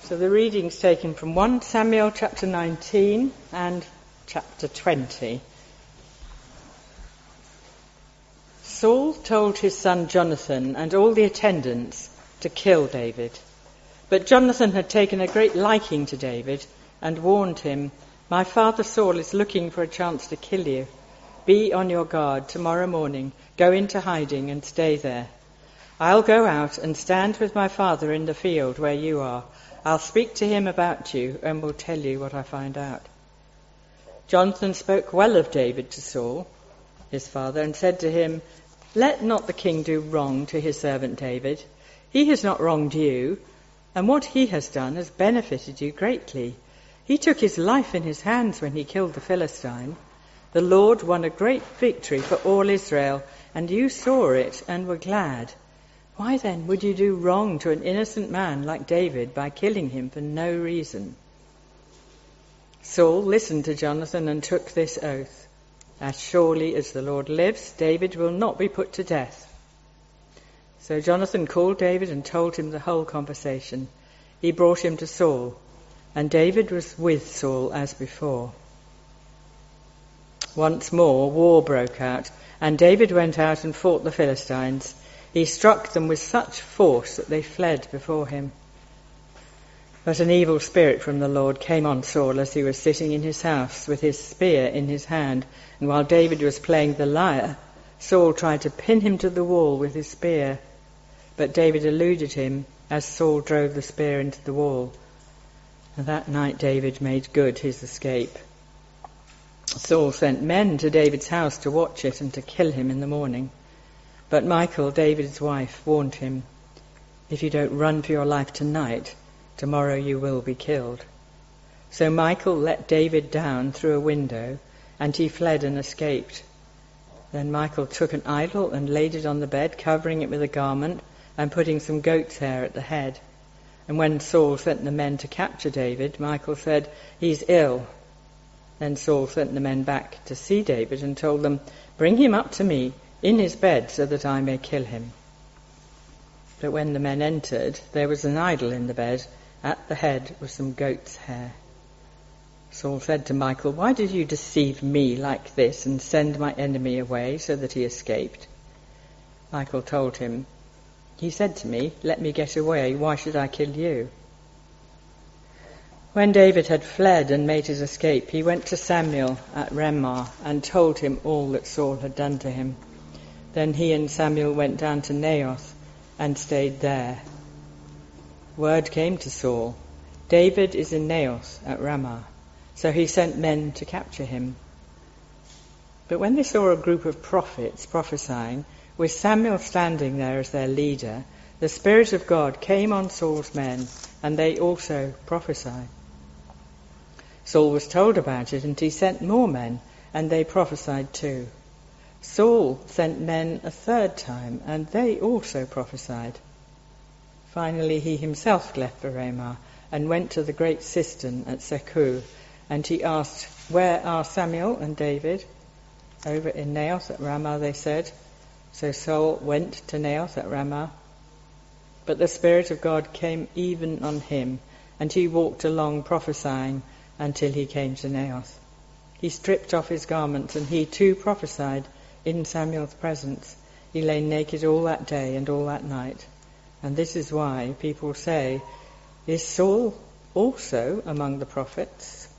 So the reading's taken from 1 Samuel chapter 19 and chapter 20. Saul told his son Jonathan and all the attendants to kill David. But Jonathan had taken a great liking to David and warned him, "My father Saul is looking for a chance to kill you. Be on your guard. Tomorrow morning, go into hiding and stay there. I'll go out and stand with my father in the field where you are. I'll speak to him about you and will tell you what I find out." Jonathan spoke well of David to Saul, his father, and said to him, "Let not the king do wrong to his servant David. He has not wronged you, and what he has done has benefited you greatly. He took his life in his hands when he killed the Philistine. The Lord won a great victory for all Israel, and you saw it and were glad. Why then would you do wrong to an innocent man like David by killing him for no reason?" Saul listened to Jonathan and took this oath: "As surely as the Lord lives, David will not be put to death." So Jonathan called David and told him the whole conversation. He brought him to Saul, and David was with Saul as before. Once more war broke out, and David went out and fought the Philistines. He struck them with such force that they fled before him. But an evil spirit from the Lord came on Saul as he was sitting in his house with his spear in his hand, and while David was playing the lyre, Saul tried to pin him to the wall with his spear. But David eluded him as Saul drove the spear into the wall. And that night David made good his escape. Saul sent men to David's house to watch it and to kill him in the morning. But Michal, David's wife, warned him, "If you don't run for your life tonight, tomorrow you will be killed." So Michal let David down through a window, and he fled and escaped. Then Michal took an idol and laid it on the bed, covering it with a garment and putting some goat's hair at the head. And when Saul sent the men to capture David, Michal said, "He's ill." Then Saul sent the men back to see David and told them, "Bring him up to me in his bed so that I may kill him." But when the men entered, there was an idol in the bed. At the head was some goat's hair. Saul said to Michal, "Why did you deceive me like this and send my enemy away so that he escaped?" Michal told him, "He said to me, 'Let me get away. Why should I kill you?'" When David had fled and made his escape, he went to Samuel at Ramah and told him all that Saul had done to him. Then he and Samuel went down to Naioth and stayed there. Word came to Saul, "David is in Naioth at Ramah." So he sent men to capture him. But when they saw a group of prophets prophesying, with Samuel standing there as their leader, the Spirit of God came on Saul's men, and they also prophesied. Saul was told about it, and he sent more men, and they prophesied too. Saul sent men a third time, and they also prophesied. Finally he himself left for Ramah and went to the great cistern at Seku, and he asked, "Where are Samuel and David?" "Over in Naioth at Ramah," they said. So Saul went to Naioth at Ramah. But the Spirit of God came even on him, and he walked along prophesying until he came to Naioth. He stripped off his garments, and he too prophesied in Samuel's presence. He lay naked all that day and all that night. And this is why people say, "Is Saul also among the prophets?"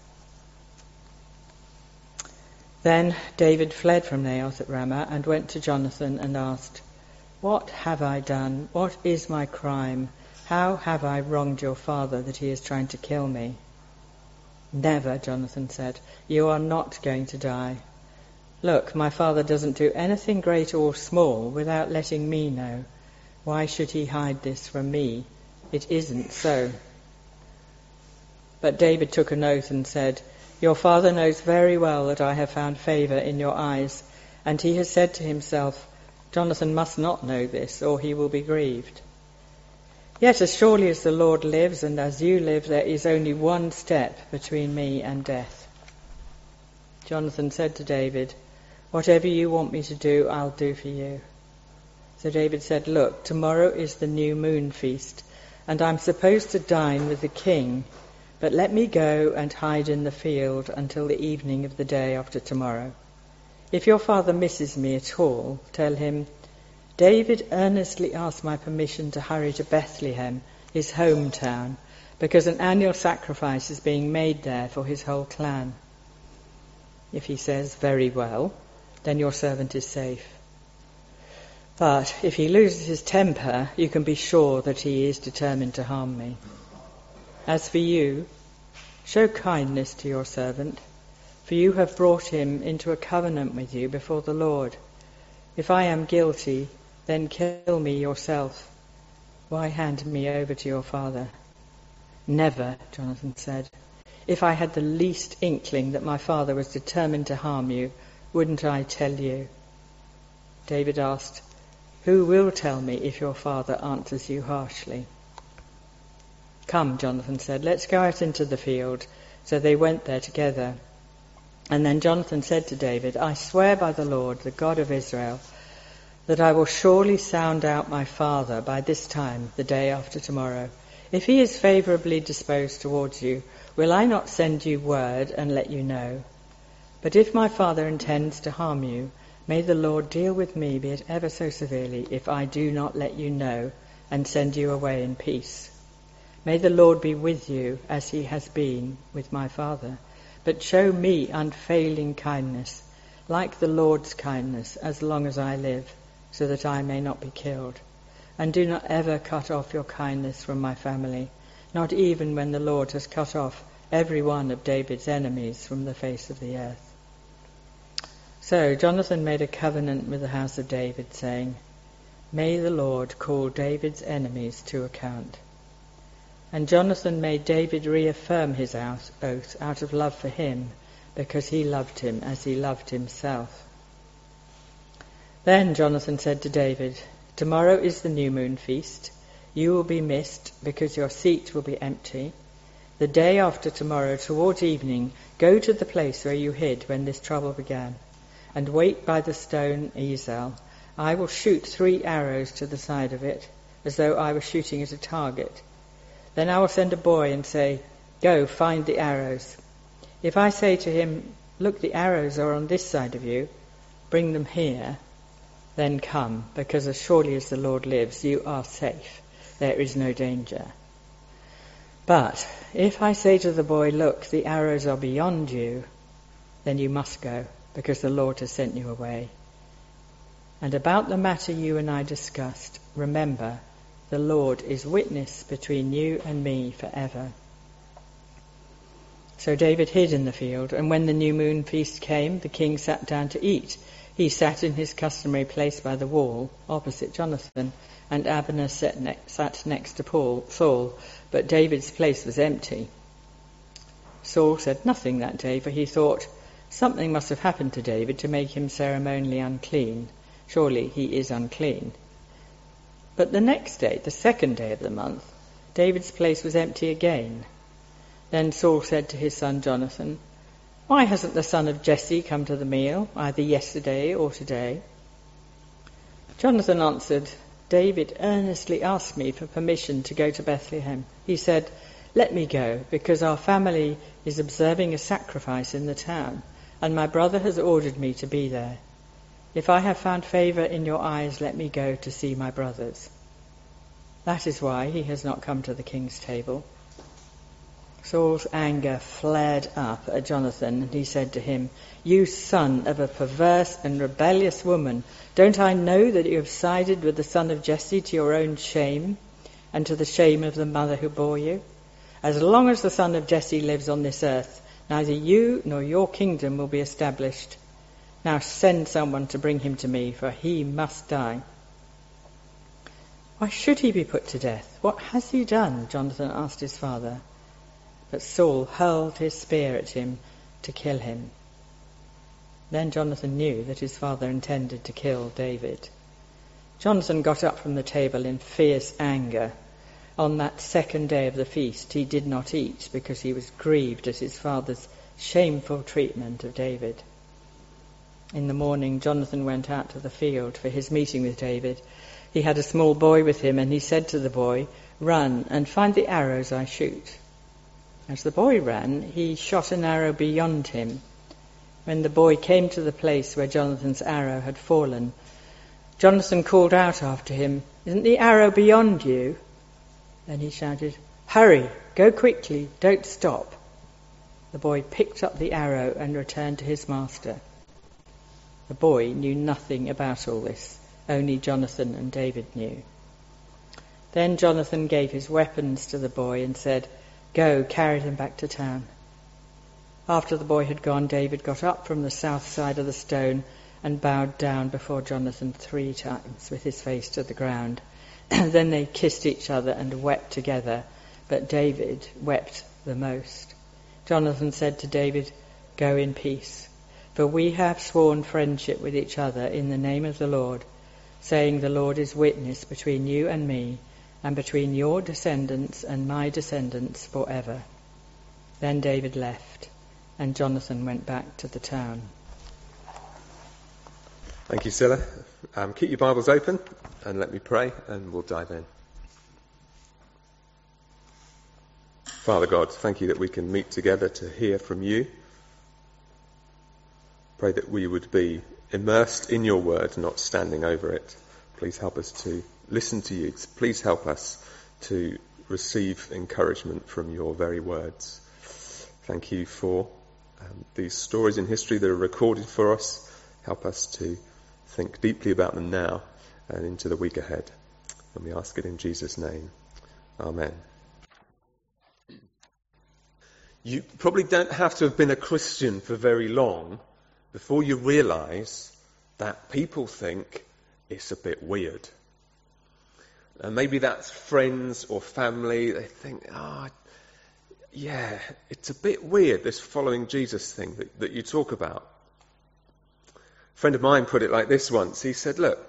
Then David fled from Naioth at Ramah and went to Jonathan and asked, "What have I done? What is my crime? How have I wronged your father that he is trying to kill me?" "Never," Jonathan said. "You are not going to die. Look, my father doesn't do anything great or small without letting me know. Why should he hide this from me? It isn't so." But David took an oath and said, "Your father knows very well that I have found favour in your eyes, and he has said to himself, 'Jonathan must not know this, or he will be grieved.' Yet as surely as the Lord lives and as you live, there is only one step between me and death." Jonathan said to David, "Whatever you want me to do, I'll do for you." So David said, "Look, tomorrow is the new moon feast, and I'm supposed to dine with the king, but let me go and hide in the field until the evening of the day after tomorrow. If your father misses me at all, tell him, David earnestly asked my permission to hurry to Bethlehem, his hometown, because an annual sacrifice is being made there for his whole clan. If he says, very well, then your servant is safe. But if he loses his temper, you can be sure that he is determined to harm me. As for you, show kindness to your servant, for you have brought him into a covenant with you before the Lord. If I am guilty, then kill me yourself. Why hand me over to your father? Never, Jonathan said. If I had the least inkling that my father was determined to harm you, wouldn't I tell you? David asked, who will tell me if your father answers you harshly? Come, Jonathan said, let's go out into the field. So they went there together. And then Jonathan said to David, I swear by the Lord, the God of Israel, that I will surely sound out my father by this time, the day after tomorrow. If he is favourably disposed towards you, will I not send you word and let you know? But if my father intends to harm you, may the Lord deal with me, be it ever so severely, if I do not let you know and send you away in peace. May the Lord be with you as he has been with my father, but show me unfailing kindness, like the Lord's kindness, as long as I live, so that I may not be killed. And do not ever cut off your kindness from my family, not even when the Lord has cut off every one of David's enemies from the face of the earth. So Jonathan made a covenant with the house of David, saying, May the Lord call David's enemies to account. And Jonathan made David reaffirm his oath out of love for him, because he loved him as he loved himself. Then Jonathan said to David, Tomorrow is the new moon feast. You will be missed, because your seat will be empty. The day after tomorrow, towards evening, go to the place where you hid when this trouble began, and wait by the stone Ezel. I will shoot 3 arrows to the side of it, as though I were shooting at a target. Then I will send a boy and say, Go, find the arrows. If I say to him, Look, the arrows are on this side of you, bring them here, then come, because as surely as the Lord lives, you are safe. There is no danger. But if I say to the boy, Look, the arrows are beyond you, then you must go, because the Lord has sent you away. And about the matter you and I discussed, remember, the Lord is witness between you and me forever. So David hid in the field, and when the new moon feast came, the king sat down to eat. He sat in his customary place by the wall, opposite Jonathan, and Abner sat next to Saul, but David's place was empty. Saul said nothing that day, for he thought, something must have happened to David to make him ceremonially unclean. Surely he is unclean. But the next day, the 2nd day of the month, David's place was empty again. Then Saul said to his son Jonathan, Why hasn't the son of Jesse come to the meal, either yesterday or today? Jonathan answered, David earnestly asked me for permission to go to Bethlehem. He said, Let me go, because our family is observing a sacrifice in the town, and my brother has ordered me to be there. If I have found favour in your eyes, let me go to see my brothers. That is why he has not come to the king's table. Saul's anger flared up at Jonathan, and he said to him, You son of a perverse and rebellious woman, don't I know that you have sided with the son of Jesse to your own shame, and to the shame of the mother who bore you? As long as the son of Jesse lives on this earth, neither you nor your kingdom will be established. Now send someone to bring him to me, for he must die. Why should he be put to death? What has he done? Jonathan asked his father. But Saul hurled his spear at him to kill him. Then Jonathan knew that his father intended to kill David. Jonathan got up from the table in fierce anger. On that 2nd day of the feast he did not eat, because he was grieved at his father's shameful treatment of David. In the morning Jonathan went out to the field for his meeting with David. He had a small boy with him, and he said to the boy, Run and find the arrows I shoot." As the boy ran, he shot an arrow beyond him. When the boy came to the place where Jonathan's arrow had fallen, Jonathan called out after him, "Isn't the arrow beyond you?" Then he shouted, "Hurry, go quickly, don't stop." The boy picked up the arrow and returned to his master. The boy knew nothing about all this, only Jonathan and David knew. Then Jonathan gave his weapons to the boy and said, "Go, carry them back to town." After the boy had gone, David got up from the south side of the stone and bowed down before Jonathan 3 times with his face to the ground. Then they kissed each other and wept together, but David wept the most. Jonathan said to David, "Go in peace, for we have sworn friendship with each other in the name of the Lord, saying, 'The Lord is witness between you and me, and between your descendants and my descendants forever.'" Then David left, and Jonathan went back to the town. Thank you, Scylla. Keep your Bibles open and let me pray and we'll dive in. Father God, thank you that we can meet together to hear from you. Pray that we would be immersed in your word, not standing over it. Please help us to listen to you. Please help us to receive encouragement from your very words. Thank you for these stories in history that are recorded for us. Help us to think deeply about them now and into the week ahead. And we ask it in Jesus' name. Amen. You probably don't have to have been a Christian for very long before you realise that people think it's a bit weird. And maybe that's friends or family. They think, yeah, it's a bit weird, this following Jesus thing that you talk about. A friend of mine put it like this once. He said, look,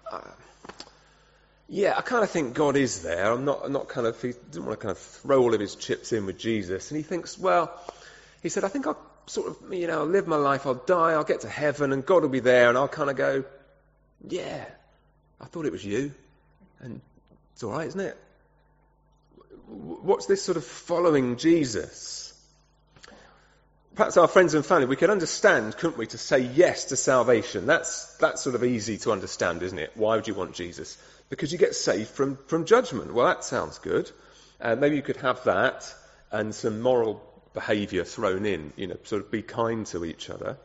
I kind of think God is there. I'm not kind of, he didn't want to kind of throw all of his chips in with Jesus. And he thinks, he said, I think I'll sort of, I'll live my life, I'll die, I'll get to heaven, and God will be there, and I'll kind of go, yeah, I thought it was you. And it's all right, isn't it? What's this sort of following Jesus? Perhaps our friends and family, we could understand, couldn't we, to say yes to salvation. That's sort of easy to understand, isn't it? Why would you want Jesus? Because you get saved from judgment. Well, that sounds good. Maybe you could have that and some moral behaviour thrown in, sort of be kind to each other.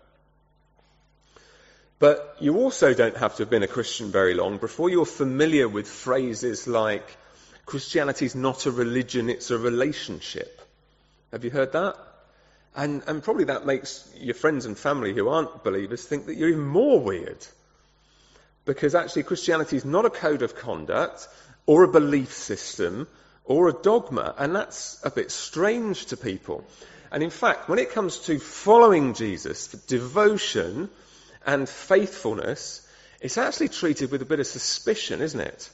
But you also don't have to have been a Christian very long before you're familiar with phrases like, Christianity's not a religion, it's a relationship. Have you heard that? And probably that makes your friends and family who aren't believers think that you're even more weird. Because actually Christianity is not a code of conduct or a belief system or a dogma, and that's a bit strange to people. And in fact, when it comes to following Jesus, devotion and faithfulness, it's actually treated with a bit of suspicion, isn't it?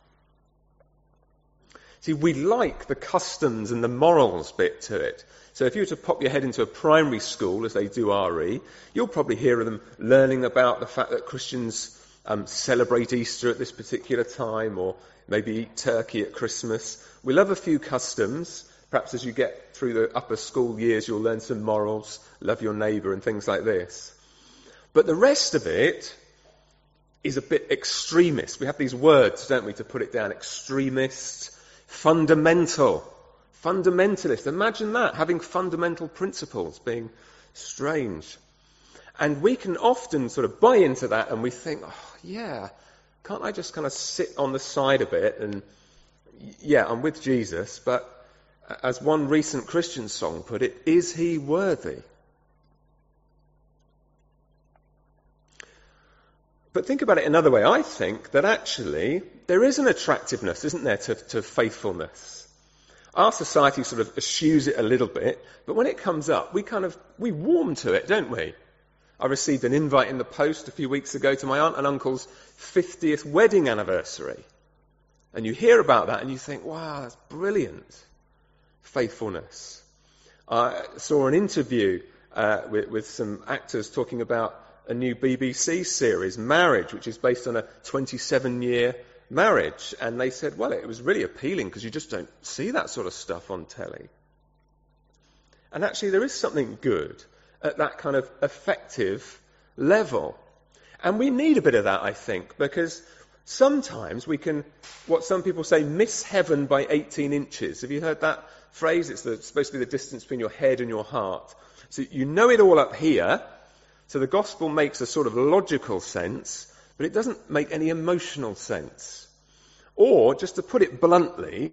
See, we like the customs and the morals bit to it. So if you were to pop your head into a primary school, as they do RE, you'll probably hear of them learning about the fact that Christians celebrate Easter at this particular time, or maybe eat turkey at Christmas. We love a few customs. Perhaps as you get through the upper school years, you'll learn some morals, love your neighbour and things like this. But the rest of it is a bit extremist. We have these words, don't we, to put it down. Extremist, fundamental, fundamentalist. Imagine that, having fundamental principles, being strange. And we can often sort of buy into that and we think, can't I just kind of sit on the side a bit and, I'm with Jesus, but as one recent Christian song put it, is he worthy? But think about it another way. I think that actually there is an attractiveness, isn't there, to faithfulness. Our society sort of eschews it a little bit, but when it comes up, we warm to it, don't we? I received an invite in the post a few weeks ago to my aunt and uncle's 50th wedding anniversary. And you hear about that and you think, wow, that's brilliant. Faithfulness. I saw an interview with some actors talking about a new BBC series, Marriage, which is based on a 27-year marriage. And they said, well, it was really appealing because you just don't see that sort of stuff on telly. And actually there is something good at that kind of effective level. And we need a bit of that, I think, because sometimes we can, what some people say, miss heaven by 18 inches. Have you heard that phrase? It's supposed to be the distance between your head and your heart. So you know it all up here, so the gospel makes a sort of logical sense, but it doesn't make any emotional sense. Or, just to put it bluntly,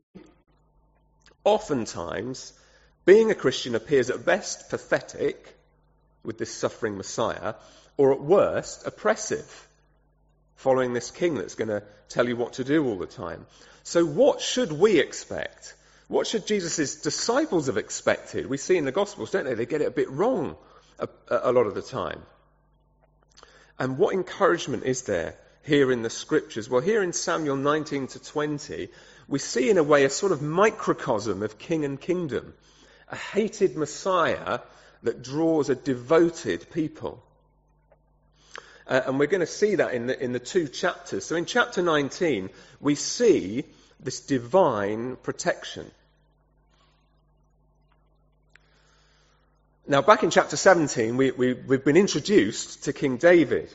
oftentimes being a Christian appears at best pathetic with this suffering Messiah, or at worst oppressive, following this king that's going to tell you what to do all the time. So what should we expect? What should Jesus' disciples have expected? We see in the Gospels, don't they? They get it a bit wrong a lot of the time. And what encouragement is there here in the Scriptures? Well, here in Samuel 19 to 20, we see in a way a sort of microcosm of king and kingdom. A hated Messiah that draws a devoted people. And we're going to see that in the two chapters. So in chapter 19, we see this divine protection. Now, back in chapter 17, we've been introduced to King David.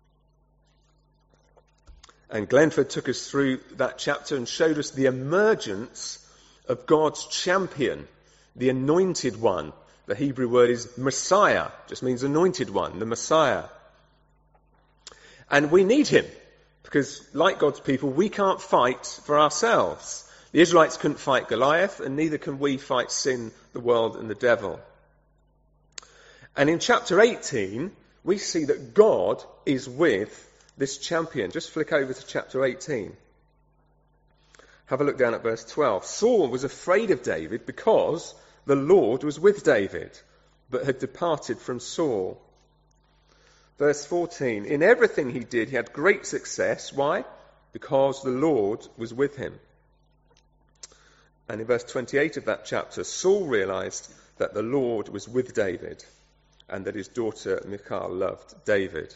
And Glenford took us through that chapter and showed us the emergence of God's champion, the anointed one. The Hebrew word is Messiah, just means anointed one, the Messiah. And we need him, because like God's people, we can't fight for ourselves. The Israelites couldn't fight Goliath, and neither can we fight sin, the world, and the devil. And in chapter 18, we see that God is with this champion. Just flick over to chapter 18. Have a look down at verse 12. Saul was afraid of David because the Lord was with David, but had departed from Saul. Verse 14, in everything he did, he had great success. Why? Because the Lord was with him. And in verse 28 of that chapter, Saul realized that the Lord was with David and that his daughter Michal loved David.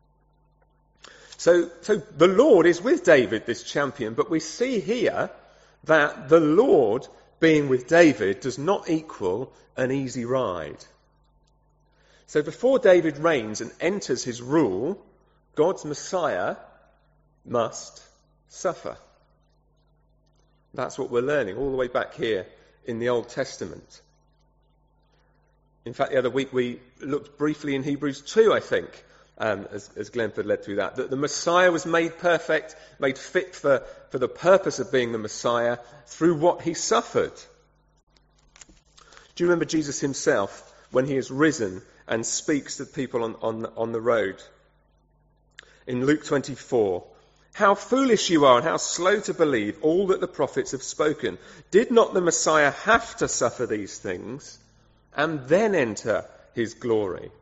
So the Lord is with David, this champion, but we see here that the Lord being with David does not equal an easy ride. So before David reigns and enters his rule, God's Messiah must suffer. That's what we're learning all the way back here in the Old Testament. In fact, the other week we looked briefly in Hebrews 2, I think, as Glenford led through that the Messiah was made perfect, made fit for the purpose of being the Messiah through what he suffered. Do you remember Jesus himself when he is risen and speaks to people on the road? In Luke 24, how foolish you are and how slow to believe all that the prophets have spoken. Did not the Messiah have to suffer these things and then enter his glory?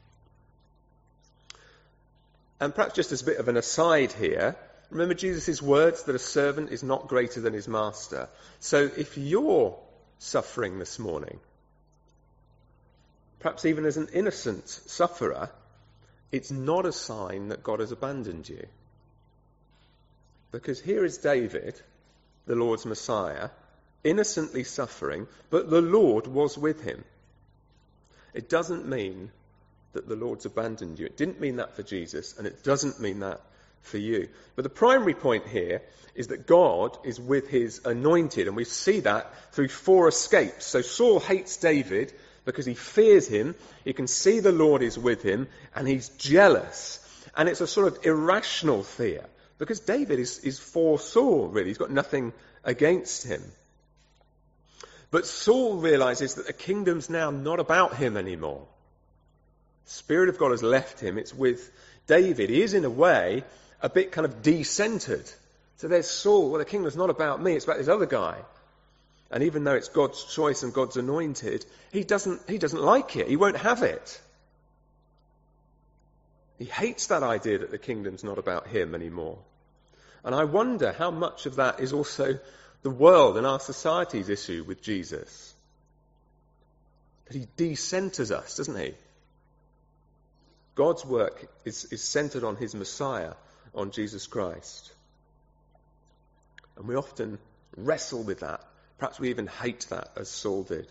And perhaps just as a bit of an aside here, remember Jesus' words that a servant is not greater than his master. So if you're suffering this morning, perhaps even as an innocent sufferer, it's not a sign that God has abandoned you. Because here is David, the Lord's Messiah, innocently suffering, but the Lord was with him. It doesn't mean that the Lord's abandoned you. It didn't mean that for Jesus, and it doesn't mean that for you. But the primary point here is that God is with his anointed, and we see that through 4 escapes. So Saul hates David because he fears him, he can see the Lord is with him, and he's jealous. And it's a sort of irrational fear, because David is for Saul, really. He's got nothing against him. But Saul realizes that the kingdom's now not about him anymore. The Spirit of God has left him. It's with David. He is, in a way, a bit kind of de-centered. So there's Saul. Well, the kingdom's not about me. It's about this other guy. And even though it's God's choice and God's anointed, he doesn't like it. He won't have it. He hates that idea that the kingdom's not about him anymore. And I wonder how much of that is also the world and our society's issue with Jesus. That he de-centers us, doesn't he? God's work is centered on his Messiah, on Jesus Christ. And we often wrestle with that. Perhaps we even hate that, as Saul did.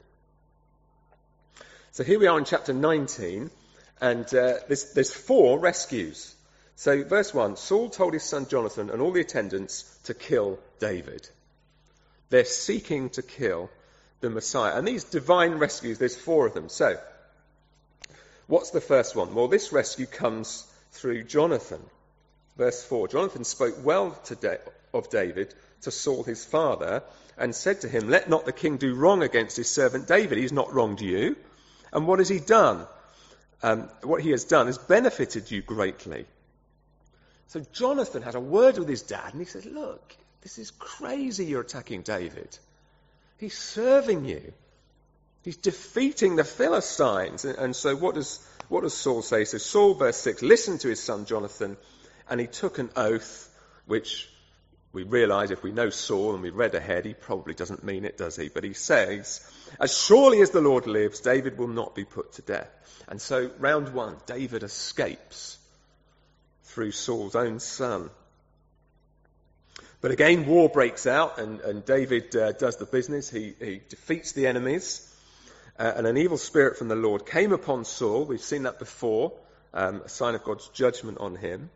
So here we are in chapter 19, and there's 4 rescues. So verse 1, Saul told his son Jonathan and all the attendants to kill David. They're seeking to kill the Messiah. And these divine rescues, there's 4 of them. So, what's the first one? Well, this rescue comes through Jonathan. Verse 4, Jonathan spoke well of David to Saul his father and said to him, let not the king do wrong against his servant David. He's not wronged you. And what has he done? What he has done has benefited you greatly. So Jonathan had a word with his dad and he said, look, this is crazy you're attacking David. He's serving you. He's defeating the Philistines. And so what does Saul say? So Saul, verse 6, listened to his son Jonathan, and he took an oath, which we realise if we know Saul and we read ahead, he probably doesn't mean it, does he? But he says, as surely as the Lord lives, David will not be put to death. And so round 1, David escapes through Saul's own son. But again, war breaks out, and David does the business. He defeats the enemies, and an evil spirit from the Lord came upon Saul. We've seen that before, a sign of God's judgment on him.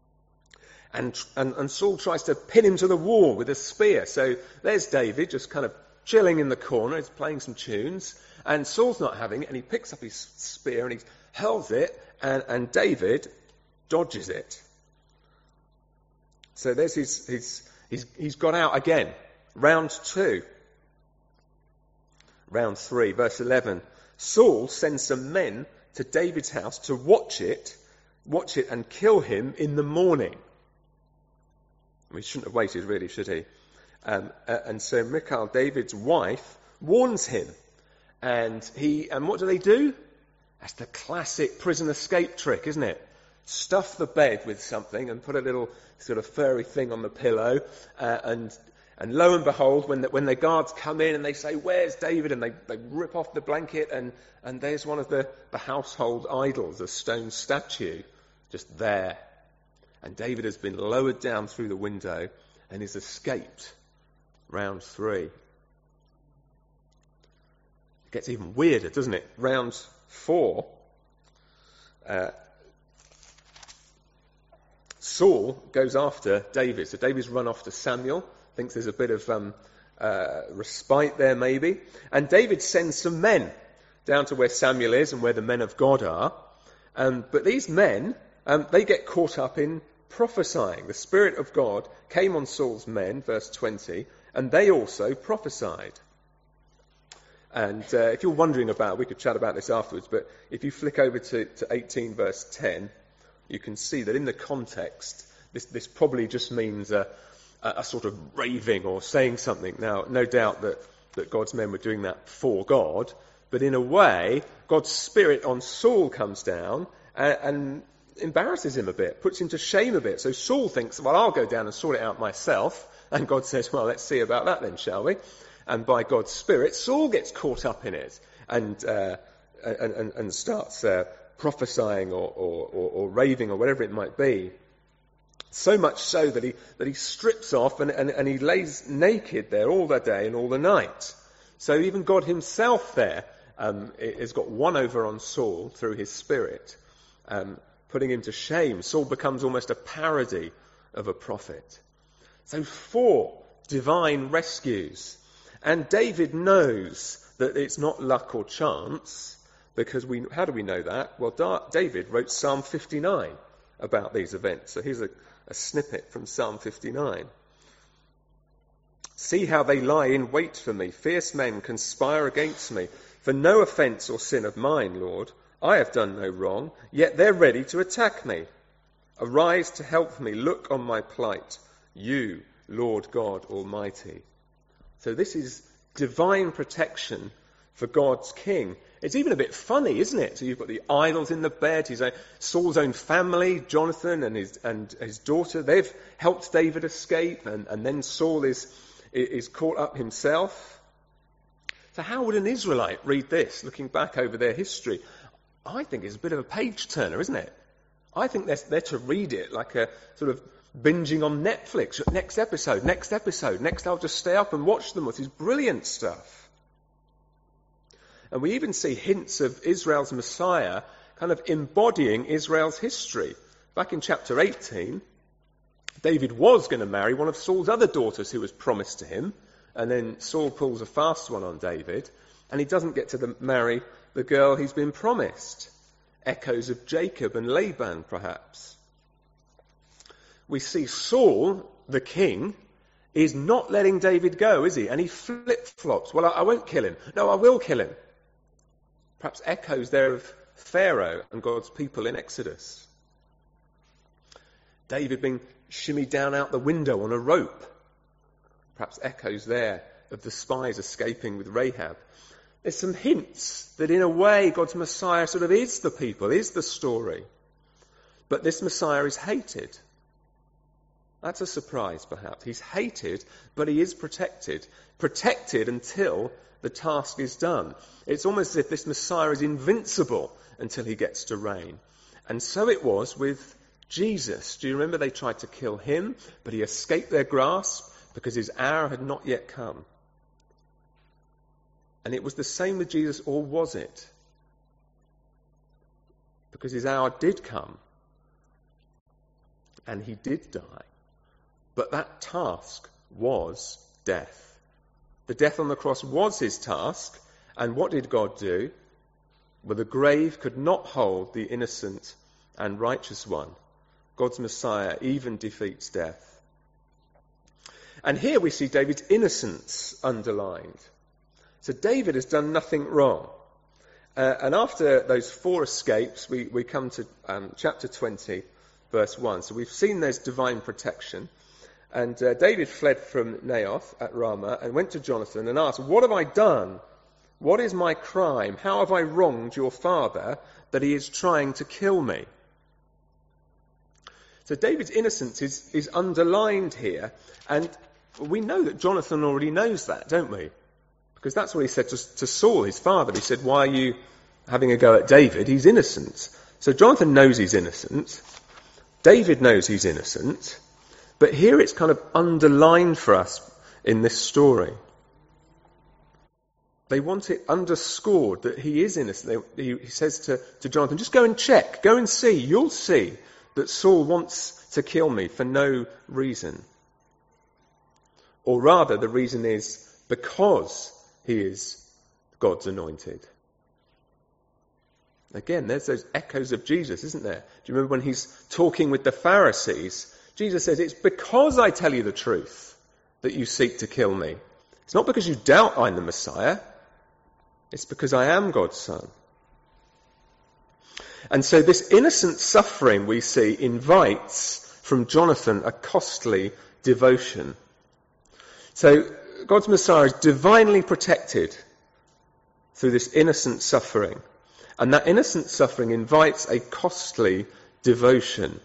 And Saul tries to pin him to the wall with a spear. So there's David just kind of chilling in the corner. He's playing some tunes, and Saul's not having it, and he picks up his spear and he hurls it, and David dodges it. So there's he's got out again. Round 2. Round 3, verse 11. Saul sends some men to David's house to watch it and kill him in the morning. He shouldn't have waited, really, should he? And so Michal, David's wife, warns him. And what do? That's the classic prison escape trick, isn't it? Stuff the bed with something and put a little sort of furry thing on the pillow, and lo and behold, when the guards come in and they say, where's David? And they rip off the blanket, and there's one of the household idols, a stone statue, just there. And David has been lowered down through the window and is escaped. Round 3. It gets even weirder, doesn't it? Round 4. Saul goes after David. So David's run off to Samuel. Thinks there's a bit of respite there maybe. And David sends some men down to where Samuel is and where the men of God are. But these men, they get caught up in prophesying. The Spirit of God came on Saul's men, verse 20, and they also prophesied. And if you're wondering we could chat about this afterwards, but if you flick over to 18 verse 10, you can see that in the context, this probably just means a sort of raving or saying something. Now, no doubt that God's men were doing that for God, but in a way, God's Spirit on Saul comes down and embarrasses him a bit, puts him to shame a bit. So Saul thinks, well, I'll go down and sort it out myself. And God says, well, let's see about that then, shall we? And by God's Spirit, Saul gets caught up in it and starts prophesying or raving or whatever it might be. So much so that he strips off and he lays naked there all the day and all the night. So even God himself there has got one over on Saul through his Spirit, putting him to shame. Saul becomes almost a parody of a prophet. So 4 divine rescues. And David knows that it's not luck or chance, because how do we know that? Well, David wrote Psalm 59 about these events. So here's a snippet from Psalm 59. See how they lie in wait for me. Fierce men conspire against me. For no offence or sin of mine, Lord. I have done no wrong, yet they're ready to attack me. Arise to help me. Look on my plight. You, Lord God Almighty. So this is divine protection for God's king. It's even a bit funny, isn't it? So you've got the idols in the bed, Saul's own family, Jonathan and his daughter, they've helped David escape, and then Saul is caught up himself. So how would an Israelite read this, looking back over their history? I think it's a bit of a page-turner, isn't it? I think they're to read it like a sort of binging on Netflix. Next episode. Next I'll just stay up and watch them. This is brilliant stuff. And we even see hints of Israel's Messiah kind of embodying Israel's history. Back in chapter 18, David was going to marry one of Saul's other daughters who was promised to him. And then Saul pulls a fast one on David. And he doesn't get to marry the girl he's been promised. Echoes of Jacob and Laban, perhaps. We see Saul, the king, is not letting David go, is he? And he flip-flops. Well, I won't kill him. No, I will kill him. Perhaps echoes there of Pharaoh and God's people in Exodus. David being shimmied down out the window on a rope. Perhaps echoes there of the spies escaping with Rahab. There's some hints that in a way God's Messiah sort of is the people, is the story. But this Messiah is hated. That's a surprise, perhaps. He's hated, but he is protected. Protected until the task is done. It's almost as if this Messiah is invincible until he gets to reign. And so it was with Jesus. Do you remember they tried to kill him, but he escaped their grasp because his hour had not yet come. And it was the same with Jesus, or was it? Because his hour did come. And he did die. But that task was death. The death on the cross was his task. And what did God do? Well, the grave could not hold the innocent and righteous one. God's Messiah even defeats death. And here we see David's innocence underlined. So David has done nothing wrong. And after those 4 escapes, we come to chapter 20, verse 1. So we've seen there's divine protection. And David fled from Naioth at Ramah and went to Jonathan and asked, "What have I done? What is my crime? How have I wronged your father that he is trying to kill me?" So David's innocence is underlined here. And we know that Jonathan already knows that, don't we? Because that's what he said to Saul, his father. He said, "Why are you having a go at David? He's innocent." So Jonathan knows he's innocent. David knows he's innocent. But here it's kind of underlined for us in this story. They want it underscored that he is innocent. He says to Jonathan, "Just go and check. Go and see. You'll see that Saul wants to kill me for no reason." Or rather, the reason is because he is God's anointed. Again, there's those echoes of Jesus, isn't there? Do you remember when he's talking with the Pharisees? Jesus says, "It's because I tell you the truth that you seek to kill me. It's not because you doubt I'm the Messiah. It's because I am God's son." And so this innocent suffering we see invites from Jonathan a costly devotion. So God's Messiah is divinely protected through this innocent suffering. And that innocent suffering invites a costly devotion.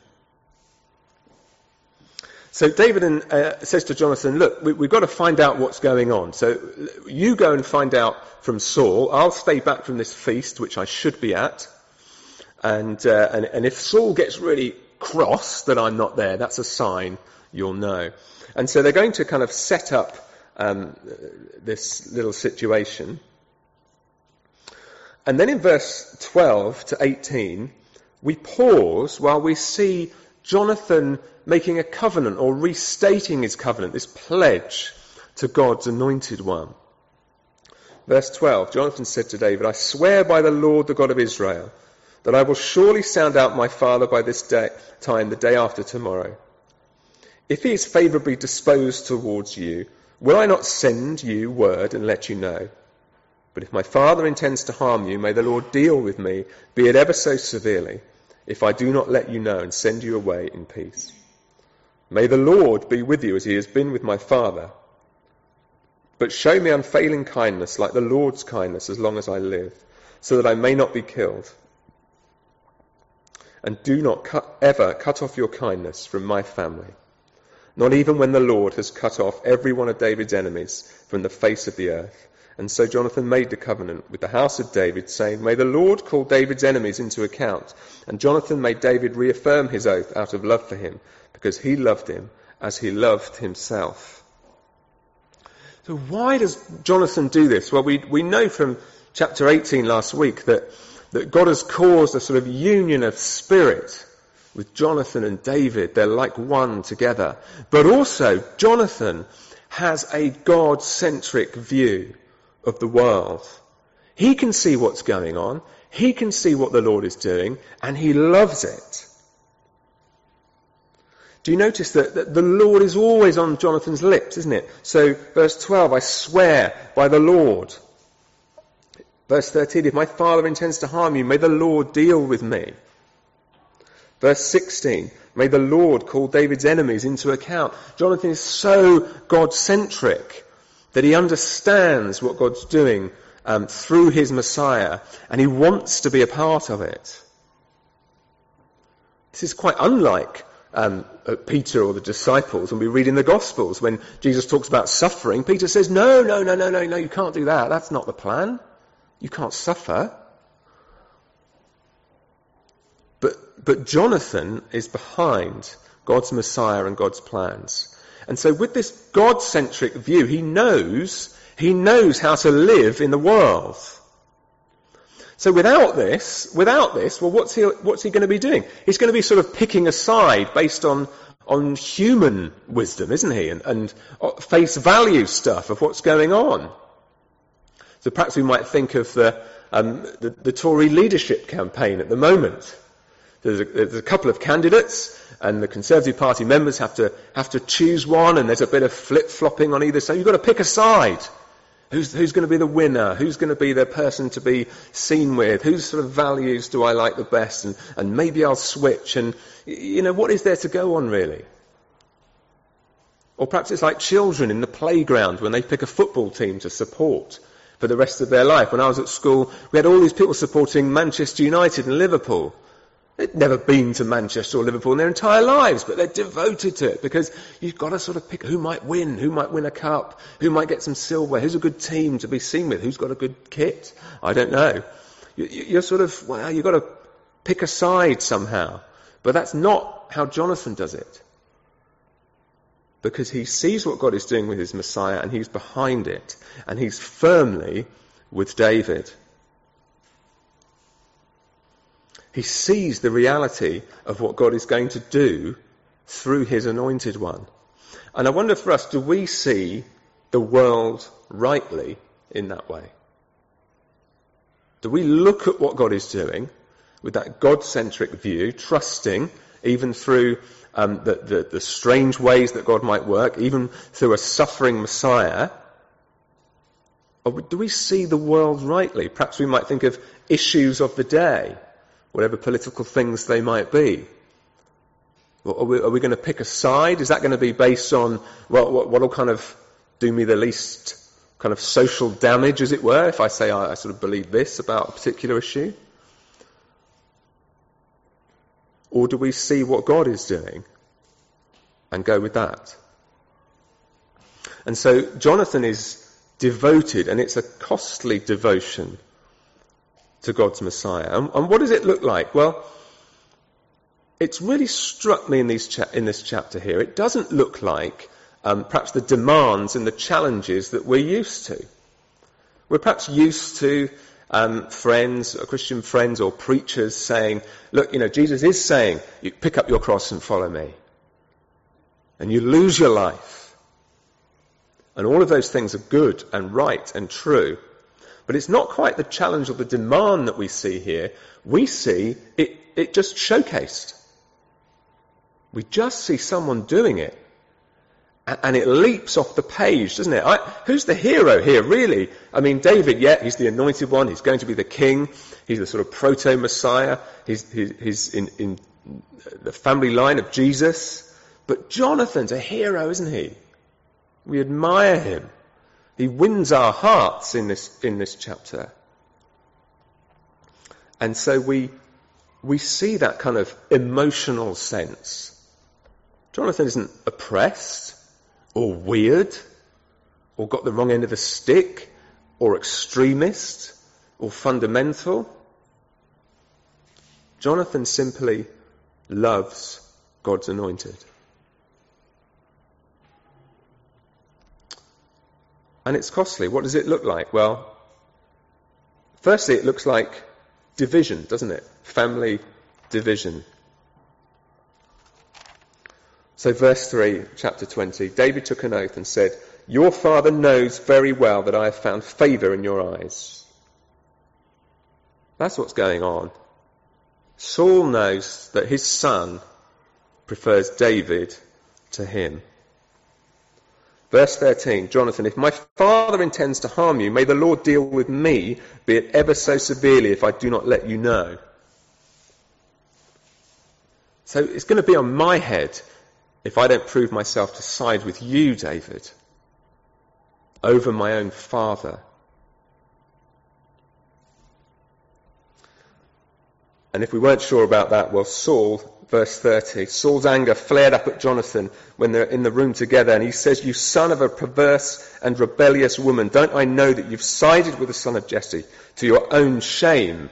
So David says to Jonathan, "Look, we've got to find out what's going on. So you go and find out from Saul. I'll stay back from this feast, which I should be at. And if Saul gets really cross that I'm not there, that's a sign you'll know." And so they're going to kind of set up this little situation. And then in verse 12 to 18, we pause while we see Jonathan making a covenant or restating his covenant, this pledge to God's anointed one. Verse 12, Jonathan said to David, "I swear by the Lord, the God of Israel, that I will surely sound out my father by this time, the day after tomorrow. If he is favourably disposed towards you, will I not send you word and let you know? But if my father intends to harm you, may the Lord deal with me, be it ever so severely, if I do not let you know and send you away in peace. May the Lord be with you as he has been with my father. But show me unfailing kindness like the Lord's kindness as long as I live, so that I may not be killed. And do not ever cut off your kindness from my family, not even when the Lord has cut off every one of David's enemies from the face of the earth. And so Jonathan made the covenant with the house of David, saying, "May the Lord call David's enemies into account." And Jonathan made David reaffirm his oath out of love for him, because he loved him as he loved himself. So why does Jonathan do this? Well, we know from chapter 18 last week that God has caused a sort of union of spirit with Jonathan and David. They're like one together. But also, Jonathan has a God-centric view of the world. He can see what's going on. He can see what the Lord is doing, and he loves it. Do you notice that the Lord is always on Jonathan's lips, isn't it? So, verse 12, "I swear by the Lord." Verse 13, "If my father intends to harm you, may the Lord deal with me." Verse 16, "May the Lord call David's enemies into account." Jonathan is so God-centric that he understands what God's doing through his Messiah, and he wants to be a part of it. This is quite unlike Peter or the disciples when we read in the Gospels. When Jesus talks about suffering, Peter says, no, you can't do that. That's not the plan. You can't suffer. But Jonathan is behind God's Messiah and God's plans. And so with this God-centric view, he knows how to live in the world. So without this, well, what's he going to be doing? He's going to be sort of picking a side based on human wisdom, isn't he? And face value stuff of what's going on. So perhaps we might think of the Tory leadership campaign at the moment. There's a couple of candidates, and the Conservative Party members have to choose one, and there's a bit of flip-flopping on either side. You've got to pick a side. Who's going to be the winner? Who's going to be the person to be seen with? Whose sort of values do I like the best? And maybe I'll switch. And, what is there to go on, really? Or perhaps it's like children in the playground when they pick a football team to support for the rest of their life. When I was at school, we had all these people supporting Manchester United and Liverpool. They'd never been to Manchester or Liverpool in their entire lives, but they're devoted to it because you've got to sort of pick who might win a cup, who might get some silver, who's a good team to be seen with, who's got a good kit. I don't know. You're sort of, you've got to pick a side somehow. But that's not how Jonathan does it. Because he sees what God is doing with his Messiah and he's behind it. And he's firmly with David. He sees the reality of what God is going to do through his anointed one. And I wonder for us, do we see the world rightly in that way? Do we look at what God is doing with that God-centric view, trusting even through the strange ways that God might work, even through a suffering Messiah? Or do we see the world rightly? Perhaps we might think of issues of the day, whatever political things they might be. Are we going to pick a side? Is that going to be based on what will kind of do me the least kind of social damage, as it were, if I say I sort of believe this about a particular issue? Or do we see what God is doing and go with that? And so Jonathan is devoted, and it's a costly devotion to God's Messiah. And what does it look like? Well, it's really struck me in this chapter here. It doesn't look like perhaps the demands and the challenges that we're used to. We're perhaps used to Christian friends or preachers saying, look, Jesus is saying, you pick up your cross and follow me. And you lose your life. And all of those things are good and right and true. But it's not quite the challenge or the demand that we see here. We see it just showcased. We just see someone doing it. And it leaps off the page, doesn't it? Who's the hero here, really? I mean, David, he's the anointed one. He's going to be the king. He's the sort of proto-Messiah. He's in the family line of Jesus. But Jonathan's a hero, isn't he? We admire him. He wins our hearts in this chapter. And so we see that kind of emotional sense. Jonathan isn't oppressed or weird or got the wrong end of the stick or extremist or fundamental. Jonathan simply loves God's anointed. And it's costly. What does it look like? Well, firstly, it looks like division, doesn't it? Family division. So verse 3, chapter 20, David took an oath and said, "Your father knows very well that I have found favour in your eyes." That's what's going on. Saul knows that his son prefers David to him. Verse 13, Jonathan, "If my father intends to harm you, may the Lord deal with me, be it ever so severely, if I do not let you know." So it's going to be on my head if I don't prove myself to side with you, David, over my own father. And if we weren't sure about that, well, Saul, verse 30, Saul's anger flared up at Jonathan when they're in the room together, and he says, "You son of a perverse and rebellious woman, don't I know that you've sided with the son of Jesse to your own shame?"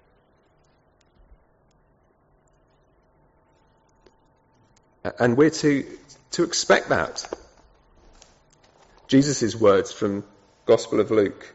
And we're to expect that. Jesus' words from Gospel of Luke.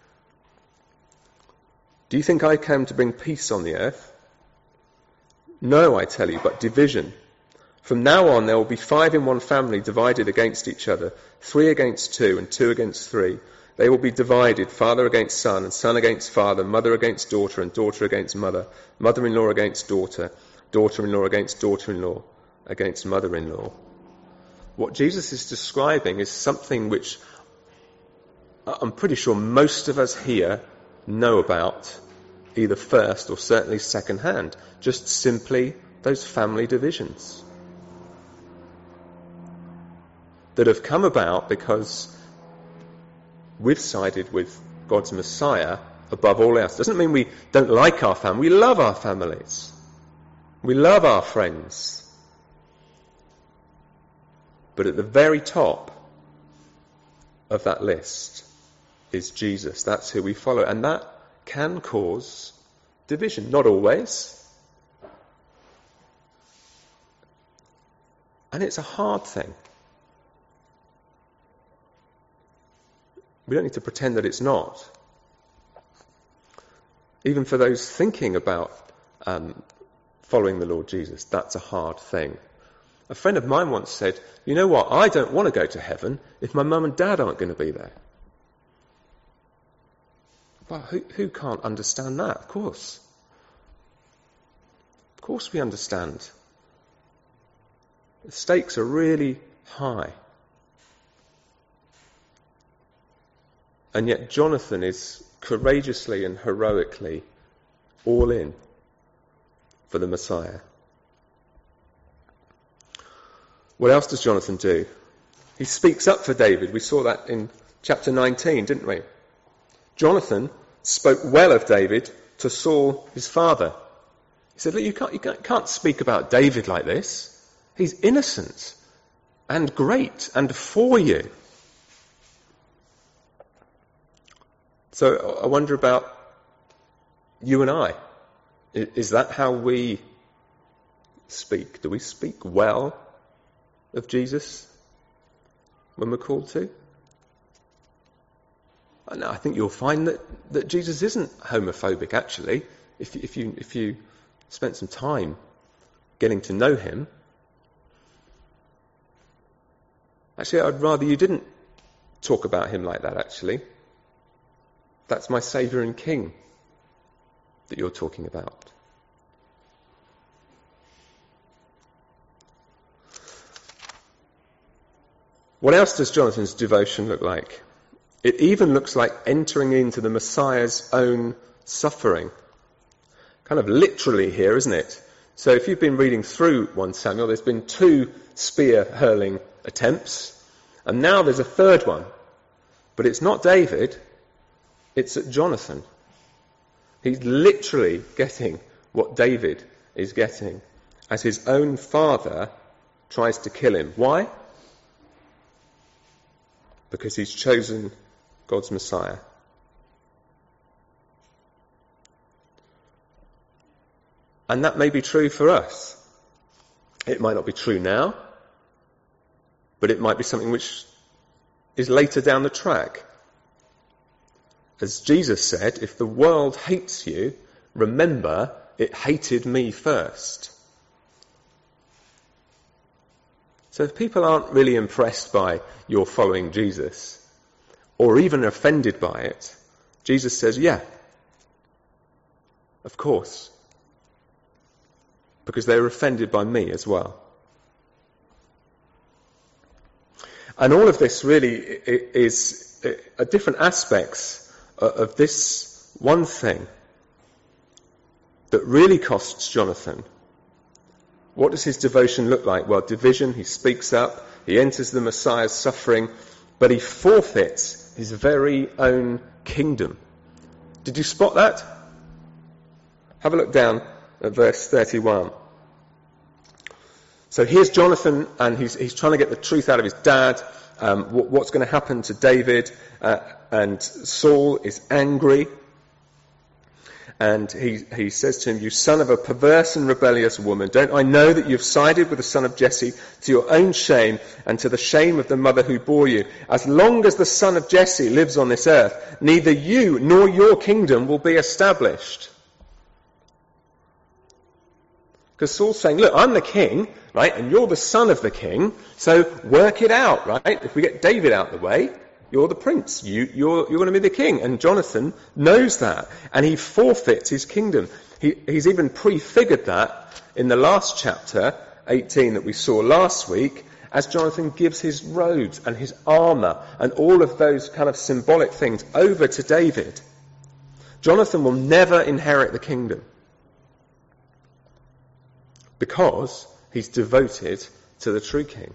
"Do you think I came to bring peace on the earth? No, I tell you, but division. From now on there will be 5 in one family divided against each other, 3 against 2 and 2 against 3. They will be divided, father against son and son against father, mother against daughter and daughter against mother, mother-in-law against daughter, daughter-in-law against daughter-in-law, against mother-in-law." What Jesus is describing is something which I'm pretty sure most of us here know about, either first or certainly second hand, just simply those family divisions that have come about because we've sided with God's Messiah above all else. Doesn't mean we don't like our family. We love our families. We love our friends. But at the very top of that list is Jesus. That's who we follow. And that can cause division. Not always. And it's a hard thing. We don't need to pretend that it's not. Even for those thinking about following the Lord Jesus, that's a hard thing. A friend of mine once said, "You know what, I don't want to go to heaven if my mum and dad aren't going to be there." Well, who can't understand that? Of course. Of course we understand. The stakes are really high. And yet Jonathan is courageously and heroically all in for the Messiah. What else does Jonathan do? He speaks up for David. We saw that in chapter 19, didn't we? Jonathan spoke well of David to Saul, his father. He said, "Look, you can't speak about David like this. He's innocent and great and for you." So I wonder about you and I. Is that how we speak? Do we speak well of Jesus when we're called to? No, I think you'll find that Jesus isn't homophobic, actually, if you spent some time getting to know him. Actually, I'd rather you didn't talk about him like that, actually. That's my Saviour and King that you're talking about. What else does Jonathan's devotion look like? It even looks like entering into the Messiah's own suffering. Kind of literally here, isn't it? So if you've been reading through 1 Samuel, there's been 2 spear-hurling attempts, and now there's a third one. But it's not David, it's at Jonathan. He's literally getting what David is getting as his own father tries to kill him. Why? Because he's chosen God's Messiah. And that may be true for us. It might not be true now, but it might be something which is later down the track. As Jesus said, if the world hates you, remember it hated me first. So if people aren't really impressed by your following Jesus, or even offended by it, Jesus says, yeah, of course. Because they were offended by me as well. And all of this really is different aspects of this one thing that really costs Jonathan. What does his devotion look like? Well, division, he speaks up, he enters the Messiah's suffering, but he forfeits his very own kingdom. Did you spot that? Have a look down at verse 31. So here's Jonathan, and he's trying to get the truth out of his dad, what's going to happen to David, and Saul is angry. And he says to him, you son of a perverse and rebellious woman, don't I know that you've sided with the son of Jesse to your own shame and to the shame of the mother who bore you? As long as the son of Jesse lives on this earth, neither you nor your kingdom will be established. Because Saul's saying, look, I'm the king, right, and you're the son of the king, so work it out, right? If we get David out of the way, you're the prince. You're going to be the king. And Jonathan knows that. And he forfeits his kingdom. He's even prefigured that in the last chapter, 18, that we saw last week, as Jonathan gives his robes and his armour and all of those kind of symbolic things over to David. Jonathan will never inherit the kingdom because he's devoted to the true king.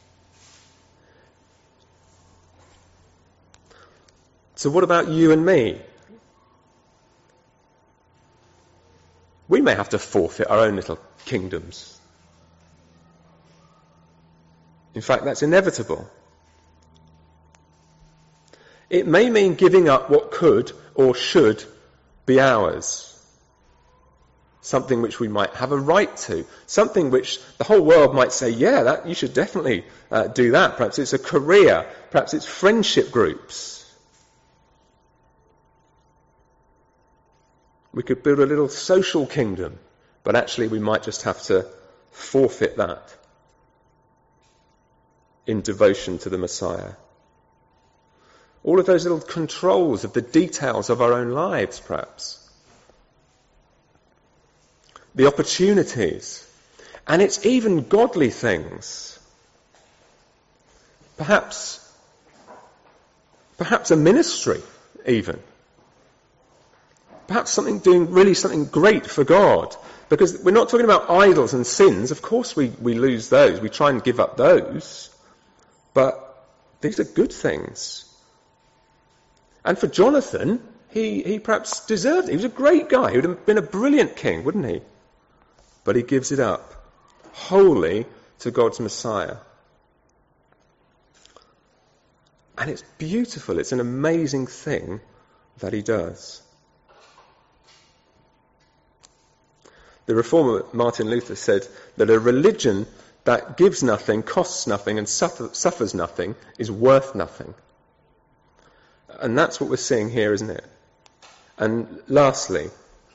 So what about you and me? We may have to forfeit our own little kingdoms. In fact, that's inevitable. It may mean giving up what could or should be ours. Something which we might have a right to. Something which the whole world might say, yeah, that you should definitely do that. Perhaps it's a career. Perhaps it's friendship groups. We could build a little social kingdom, but actually we might just have to forfeit that in devotion to the Messiah. All of those little controls of the details of our own lives, perhaps. The opportunities. And it's even godly things. Perhaps a ministry, even. Perhaps doing something great for God. Because we're not talking about idols and sins. Of course we lose those. We try and give up those. But these are good things. And for Jonathan, he perhaps deserved it. He was a great guy. He would have been a brilliant king, wouldn't he? But he gives it up wholly to God's Messiah. And it's beautiful. It's an amazing thing that he does. The reformer Martin Luther said that a religion that gives nothing, costs nothing, and suffers nothing is worth nothing. And that's what we're seeing here, isn't it? And lastly,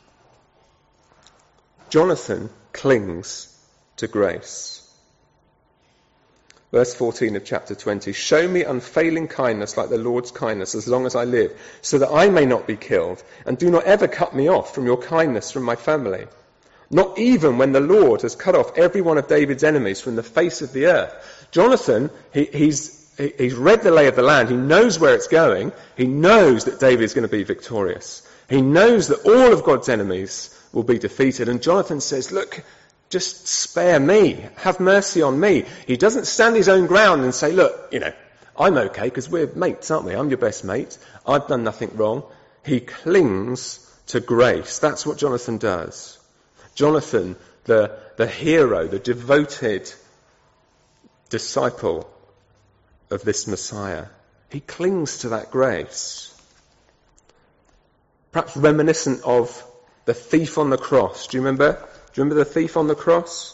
Jonathan clings to grace. Verse 14 of chapter 20, show me unfailing kindness like the Lord's kindness as long as I live, so that I may not be killed, and do not ever cut me off from your kindness from my family. Not even when the Lord has cut off every one of David's enemies from the face of the earth. Jonathan, he's read the lay of the land. He knows where it's going. He knows that David is going to be victorious. He knows that all of God's enemies will be defeated. And Jonathan says, look, just spare me. Have mercy on me. He doesn't stand his own ground and say, look, I'm okay because we're mates, aren't we? I'm your best mate. I've done nothing wrong. He clings to grace. That's what Jonathan does. Jonathan, the hero, the devoted disciple of this Messiah, he clings to that grace. Perhaps reminiscent of the thief on the cross. Do you remember Do you remember the thief on the cross?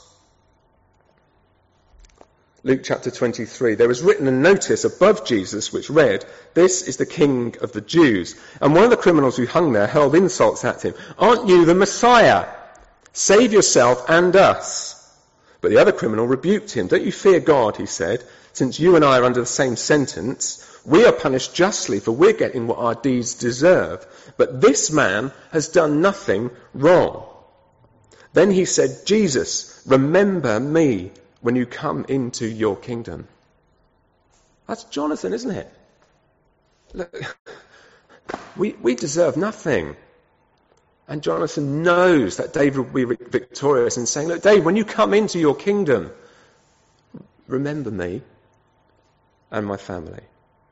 Luke chapter 23, there was written a notice above Jesus which read, "This is the King of the Jews." And one of the criminals who hung there hurled insults at him. "Aren't you the Messiah? Save yourself and us." But the other criminal rebuked him. "Don't you fear God," he said, "since you and I are under the same sentence. We are punished justly, for we're getting what our deeds deserve. But this man has done nothing wrong." Then he said, "Jesus, remember me when you come into your kingdom." That's Jonathan, isn't it? Look, we deserve nothing. And Jonathan knows that David will be victorious and saying, "Look, David, when you come into your kingdom, remember me and my family."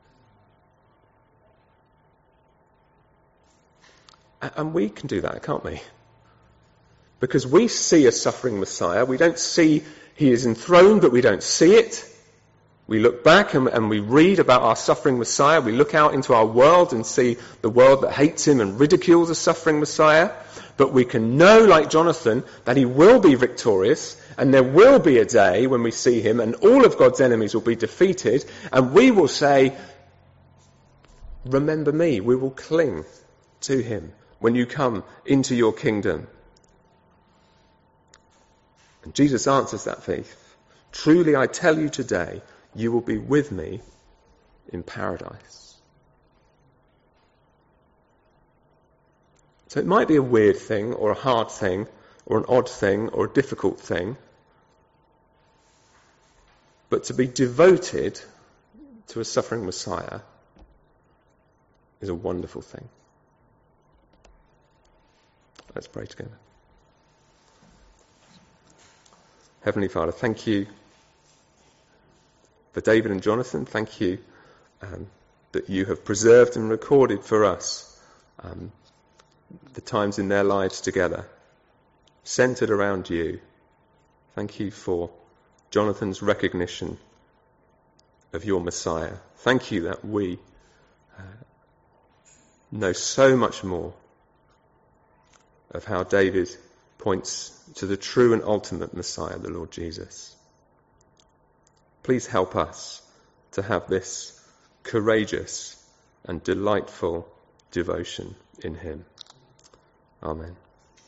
And we can do that, can't we? Because we see a suffering Messiah. We don't see he is enthroned, but we don't see it. We look back and we read about our suffering Messiah. We look out into our world and see the world that hates him and ridicules the suffering Messiah. But we can know, like Jonathan, that he will be victorious, and there will be a day when we see him and all of God's enemies will be defeated, and we will say, "Remember me." We will cling to him when you come into your kingdom. And Jesus answers that thief. "Truly I tell you today, you will be with me in paradise." So it might be a weird thing, or a hard thing, or an odd thing, or a difficult thing. But to be devoted to a suffering Messiah is a wonderful thing. Let's pray together. Heavenly Father, thank you for David and Jonathan. Thank you that you have preserved and recorded for us the times in their lives together, centred around you. Thank you for Jonathan's recognition of your Messiah. Thank you that we know so much more of how David points to the true and ultimate Messiah, the Lord Jesus. Please help us to have this courageous and delightful devotion in him. Amen.